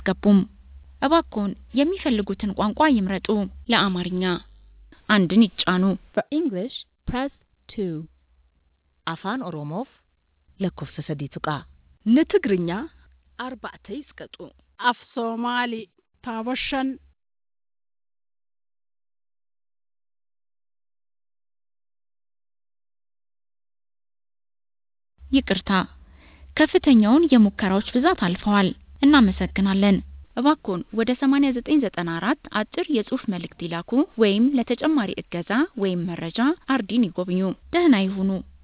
ገቡም እባክዎን የሚፈልጉትን ቋንቋ ይምረጡ ለአማርኛ አንድን ይጫኑ For English, press 2. Afaan Oromoof lakkoofsa 3 tuqaa. ለትግርኛ 4 ይስቀጡ. አፍ ሶማሊ ታቦሸን ይቅርታ ከፍተኛውን የሙከራዎች ብዛት አልፈዋል እናመሰግናለን እባክዎን ወደ 8994 አጭር የጽሑፍ መልእክት ይላኩ ወይም ለተጨማሪ እገዛ ወይም መረጃ አርዲን ይጎብኙ ደህና ይሁኑ